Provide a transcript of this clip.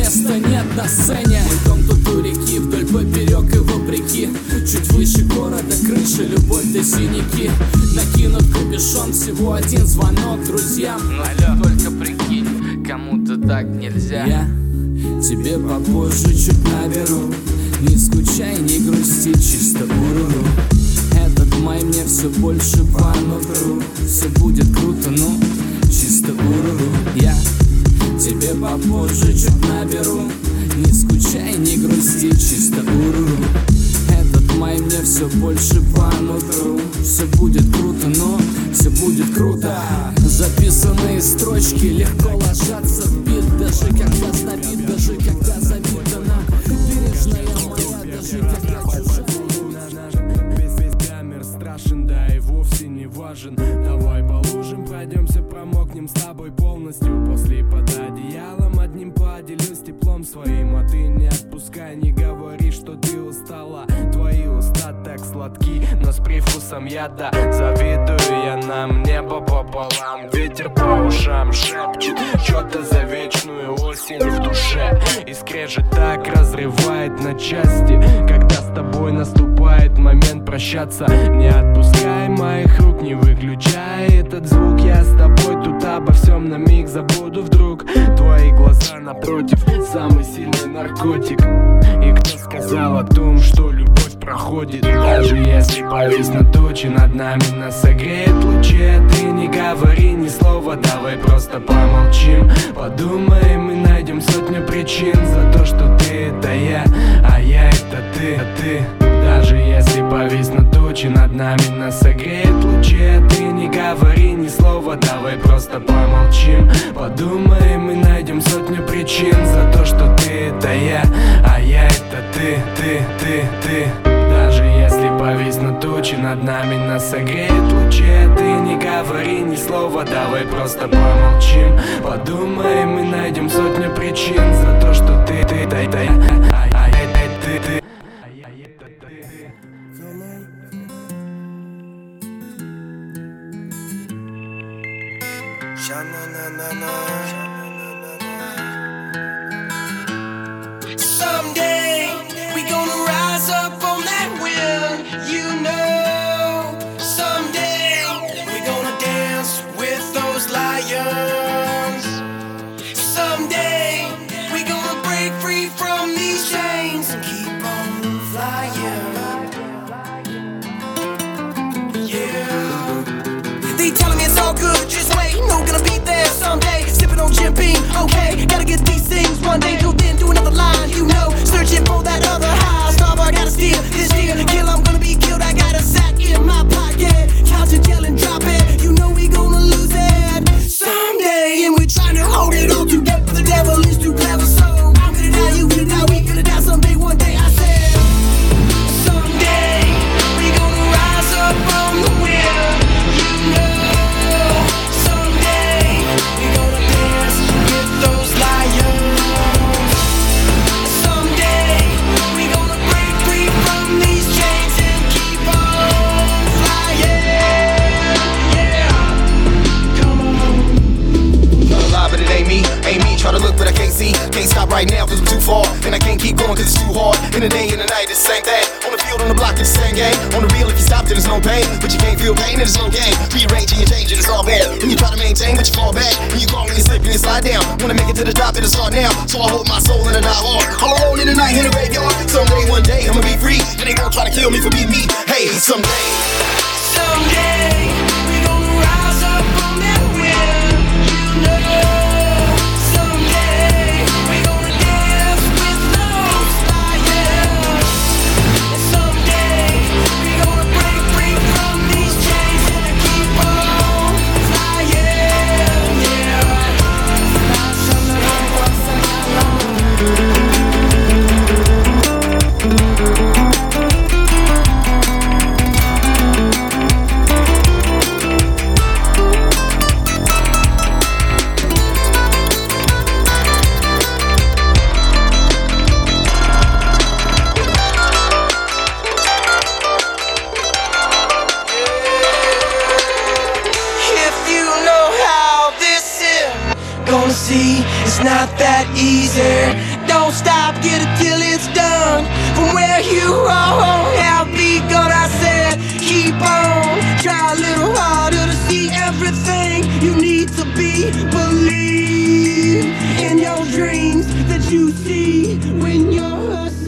места нет на сцене. Мой дом тут у реки, вдоль поперек и вопреки. Чуть выше города крыши, любовь да синяки. Накинут капюшон, всего один звонок друзьям. Но только прикинь, кому-то так нельзя. Я тебе попозже чуть наберу. Не скучай, не грусти, чисто уруру. Этот май мне все больше по нутру. Все будет круто, ну, чисто уруру. Я тебе попозже чуть наберу. Не скучай, не грусти, чисто уруру. Этот май мне все больше по нутру. Все будет круто, но все будет круто. Записанные строчки легко ложатся в бит. Даже когда знобит, даже когда забита нам. Бережная моя, даже когда чужая. Весь мир страшен, да и вовсе не важен. Давай по лужам пройдемся, промокнем с тобой полностью. После под одеялом одним поделюсь теплом своим. А ты не отпускай, не говори, что ты устала. Твои уста так сладки, но с привкусом яда. Завидую я нам небо пополам. Ветер по ушам шепчет что-то за вечную осень в душе. И скрежет так разрывает на части, когда с тобой наступает момент прощаться. Не отпускай моих рук, не выключай этот звук. Я с тобой тут обо всем на миг забуду вдруг. Твои глаза напротив, самый сильный наркотик. И кто сказал о том, что любовь проходит? Даже если повиснут тучи над нами, нас согреет лучи. Ты не говори ни слова, давай просто помолчим. Подумаем и найдем сотню причин за то, что ты это я, а я это ты. Даже если повиснут тучи над нами, нас согреет лучи. Ты не говори ни слова, давай просто помолчим. Подумаем и найдем сотню причин за то, что ты это я, а я это ты. Даже если повиснут тучи над нами, нас согреет лучи. Ты не говори ни слова, давай просто помолчим. Подумаем и найдем сотню причин за то, что ты Someday we gonna rise up on that wind, you know. Someday we gonna dance with those lions. Someday we gonna break free from these chains and keep on flying. Yeah. They telling me it's all good, just wait, no gonna be there someday. Sipping on Jim Beam, okay, gotta get these things one day. Till then, do another line, you know, searching for that other high. Starbar gotta steal this deal, kill, I'm gonna be killed. I got a sack in my pocket, count it, tell and drop it. You know we gonna lose it someday, and we're trying to hold it all together. The devil is too clever, so I'm gonna die, you gonna die, we gonna die someday. One day I said, someday we gonna rise up from the wind, you know. Someday we gonna dance with those lions. Someday we gonna break free from these chains and keep on flying. Yeah, come on. Tryna lie, but it ain't me. Try to look, but I can't see. Can't stop right now, cause I'm too far. And I can't keep going, cause it's too hard. In the day and the night, it's the same thing. On the field, on the block, it's the same game. On the real, if you stop, then there's no pain. But you can't feel pain, and there's no gain. Rearranging and changing, it's all bad. And you try to maintain, but you fall back. And you call and you slip and you slide down. Wanna make it to the top, and it's hard now. So I hold my soul in a die hard. All alone in the night, in the graveyard. Someday, one day, I'ma be free. And they won't try to kill me for being me. Hey, someday. Someday we gonna rise up from that wind, you know. Someday we gonna dance with those lions. Someday we gonna break free from these chains and keep on flying. Yeah. wanna see. It's not that easy. Don't stop, get it till it's done. From where you have begun, I said, keep on. Try a little harder to see everything you need to be. Believe in your dreams that you see when you're hustling.